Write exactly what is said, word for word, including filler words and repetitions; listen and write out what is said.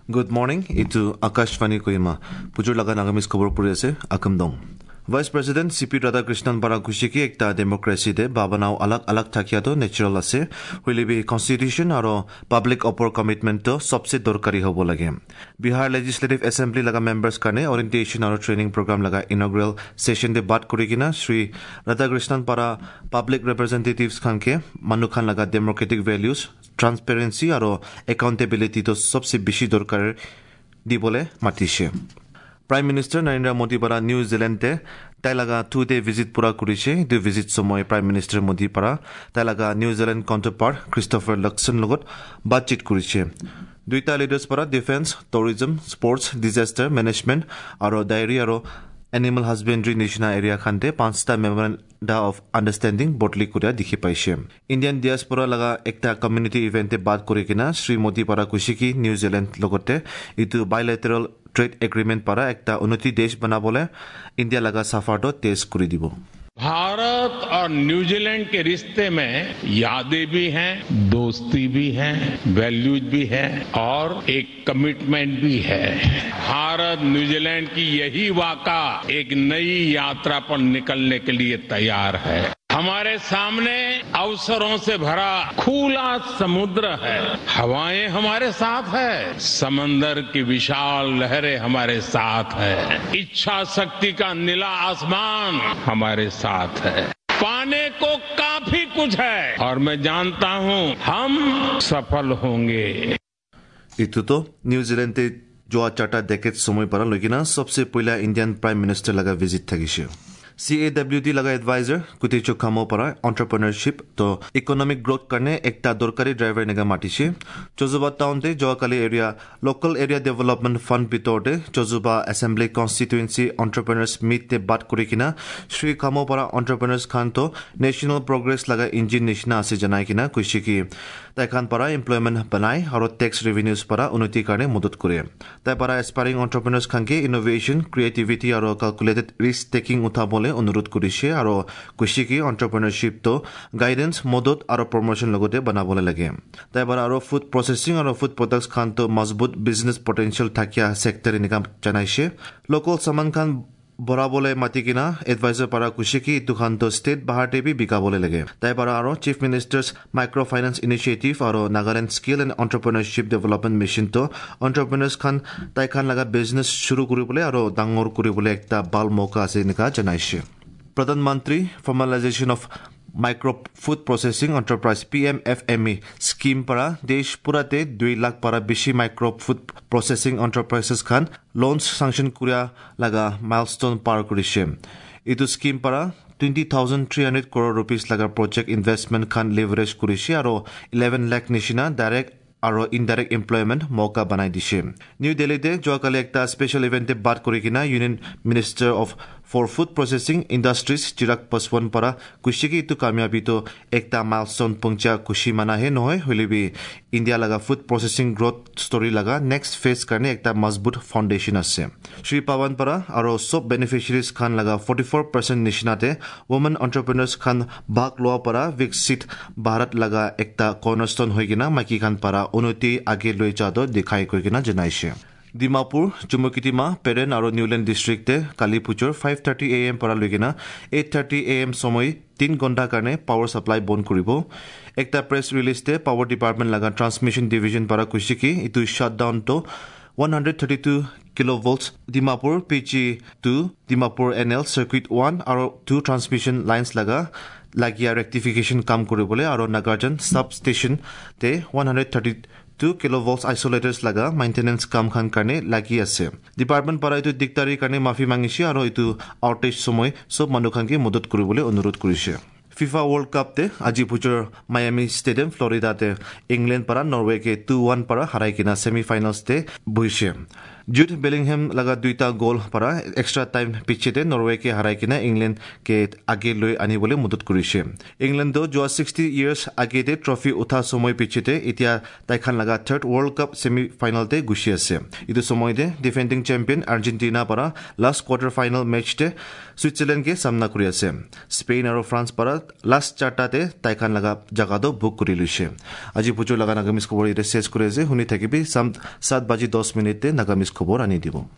Good morning. Itu Akashvani Kohima. Pujur laga nagamis khobor puri ase Akamdong. Vice President C P Radhakrishnan para kushi ki ekta democracy de babanao alag alag thakia to natural ase. Hoilebi constitution aro public opor commitment to सबसे दरकारी होबो लगे. Bihar Legislative Assembly laga members karne orientation aro training program laga inaugural session de बात करिकिना Shri Radhakrishnan para public representatives Khan के मनु खान लगा democratic values, transparency aro accountability to सबसे बेसी दरकार दी बोले मातिशे. Prime Minister Narendra Modi para New Zealand te tailaga two day visit pura kurishe. The visit somoy Prime Minister Modi para tailaga New Zealand counterpart Christopher Luxon logot batchit kurishe. Duita leaders para defense, tourism, sports, disaster management aro dairy aro animal husbandry national area khante panchta memoranda of understanding botli kuria dikhi paishe. Indian diaspora laga ekta community event te baat kurikina Shri Modi para kushiki New Zealand logote itu bilateral trade agreement पर एक उन्नति देश बना बोले India लगा सफर तो तेज करी दिबो. भारत और न्यूजीलैंड के रिश्ते में यादें भी हैं, दोस्ती भी है, वैल्यूज भी है और एक कमिटमेंट भी है. भारत न्यूजीलैंड की यही वाका एक नई यात्रा पर निकलने के लिए तैयार है. हमारे सामने अवसरों से भरा खुला समुद्र है. हवाएं हमारे साथ है, समंदर की विशाल लहरें हमारे साथ है. इच्छा शक्ति का नीला आसमान हमारे साथ है. पाने को काफी कुछ है और मैं जानता हूं हम सफल होंगे. इतु तो न्यूजीलैंड ते जो चार्टा डेकेड समय पर लेकिन सबसे पहला इंडियन प्राइम मिनिस्टर लगा विजिट थगिशे. C A W D लगा एडवाइजर कुते चोखामो para entrepreneurship तो economic growth करने एकता दरकारी ड्राइवर नेगा माटिशे. चोजुबा टाउन ते जोकाली area local area development fund बितोटे Chozuba assembly constituency entrepreneurs meet ते बात करिकिना श्री खामो para entrepreneurs खान तो national progress लगा engine निशना आसे जनाइकिना कुशिकी ताइखान para employment बनाई और tax revenues para उन्नति करने मदद करे. ताइ para aspiring entrepreneurs खान के innovation creativity और calculated risk taking उठा बोले অনুরোধ কৰিছে আৰু কৈছে কি এন্টাৰপ্ৰেনাৰশ্বিপ তো গাইডেন্স মদত আৰু প্ৰমোশন লগতে বনাবলৈ লাগে. তাইবাৰ আৰু ফুড প্ৰসেসিং আৰু ফুড প্ৰডাক্টস খান তো মজবুত বিজনেস পটেনশিয়াল থাকিয়া সেক্টৰ নিকাম জানাইছে. লোকাল সামান খান বৰাবলে মাটি কিনা এডভাইজাৰ para কৈছে কি দুখান তো ষ্টেট বাহাৰতে বি বিকাবলৈ লাগে. তাইবাৰ আৰু chief minister's micro finance initiative আৰু Nagaland skill and entrepreneurship development mission তো এন্টাৰপ্ৰেনাৰ্স খান তাইখান লাগা বিজনেস শুরু কৰিবলৈ আৰু ডাঙৰ কৰিবলৈ একটা ভাল মৌকা আছে নিকা জানাইছে. প্ৰধানমন্ত্ৰী formalisation of micro food processing enterprise P M F M E scheme पर देश पुराते दुई लाख पर बेसी माइक्रो फूड प्रोसेसिंग एंटरप्राइजेस खान लोन्स सैंक्शन कुरिया लगा माइलस्टोन पार करिसे. इतु स्कीम पर twenty thousand three hundred crore rupees लगा प्रोजेक्ट इन्वेस्टमेंट खान लेवरेज करिसे और eleven लाख निशिना डायरेक्ट और इनडायरेक्ट एम्प्लॉयमेंट मौका बनाई दिसे. न्यू दिल्ली ते जोकाले एकटा स्पेशल इवेंट बात करिकिना union minister of for food processing industries Chirag Paswan para कुशिकी तो कामयाबी तो एकटा माइलस्टोन पंचा खुशी मना है नहय होलिबी इंडिया लगा फूड प्रोसेसिंग ग्रोथ स्टोरी लगा नेक्स्ट फेज करने एकटा मजबूत फाउंडेशन আছে. श्री पावन para और सब बेनिफिशियरीज खान लगा forty-four percent निशनाते वुमेन एंटरप्रेन्योर्स खान भाग लोआ para विकसित भारत लगा एकटा कॉर्नरस्टोन होइगिना माइकी खान para उन्नति आगे লৈ जादो दिखाई करिकिना जनाइছে. ডিমাপুৰ চুমকিটিমা পেৰেন আৰু নিউলেণ্ড ডিস্ট্ৰিক্টে কালি পুজৰ five thirty A M পৰা লৈকিনা eight thirty A M সময় तीन ঘণ্টা কাৰণে পাৱাৰ সাপ্লাই বন্ধ কৰিব. একটা প্ৰেছ ৰিলিজতে পাৱাৰ ডিপাৰ্টমেন্ট লাগা ট্ৰান্সমিশন ডিভিজন পৰা কৈছে কি ইটো শাটডাউন তো one thirty-two kilovolts Dimapur P G two Dimapur N L circuit one আৰু two transmission lines laga লাগিয়া rectification কাম কৰিবলৈ আৰু নাগাৰ্জন সাব ষ্টেচন তে one thirty-two kilovolts isolators laga maintenance কাম খান কাৰণে লাগি আছে. ডিপাৰ্টমেন্ট পৰা ইটো দিকতাৰি কাৰণে মাফি মাগিছে আৰু ইটো আউটেজ সময় সব মানুহখানকে মদত কৰিবলৈ অনুৰোধ কৰিছে. FIFA World Cup te aji puchor Miami Stadium Florida te England para Norway ke two one para harai kina semi finals te buise. Jude Bellingham लगा दुईटा गोल para extra time pichete Norway ke harai kina England ke age loi ani bole mudut korise England do jo sixty years age te trophy utha somoy pichete etia taikhan laga third World Cup semi final te gushi ase idu somoy de defending champion Argentina para last quarter final match te Switzerland ke samna kori ase Spain aro France para last charta te taikhan laga jaga do book kori luise aji pujo laga nagamis khobor ire ses kore je huni thakibi sam seven baji ten minute te nagamis khobor ani dibo